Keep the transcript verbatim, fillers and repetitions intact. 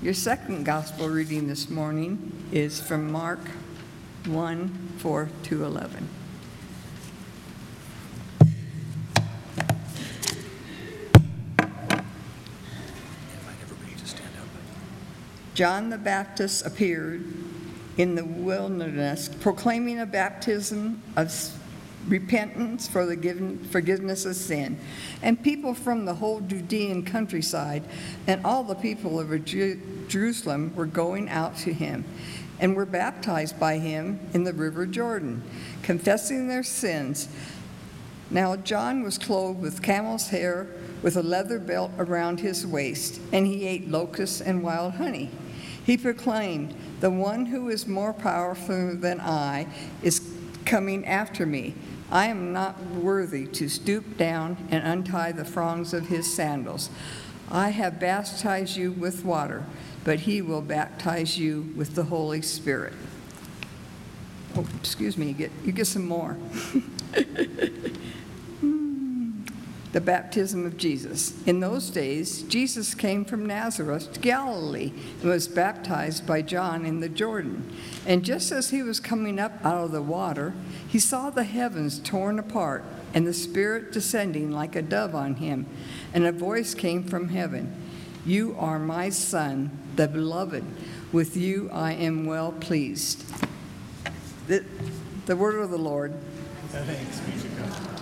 Your second gospel reading this morning is from Mark one, four to eleven. John the Baptist appeared in the wilderness, proclaiming a baptism of repentance for the forgiveness of sin. And people from the whole Judean countryside and all the people of Jerusalem were going out to him and were baptized by him in the river Jordan, confessing their sins. Now John was clothed with camel's hair, with a leather belt around his waist, and he ate locusts and wild honey. He proclaimed, "The one who is more powerful than I is coming after me. I am not worthy to stoop down and untie the thongs of his sandals. I have baptized you with water, but he will baptize you with the Holy Spirit." Oh, excuse me, you get, you get some more. The baptism of Jesus. In those days, Jesus came from Nazareth to Galilee and was baptized by John in the Jordan. And just as he was coming up out of the water, he saw the heavens torn apart and the Spirit descending like a dove on him. And a voice came from heaven, "You are my Son, the beloved. With you I am well pleased." The, the word of the Lord. Thanks be to God.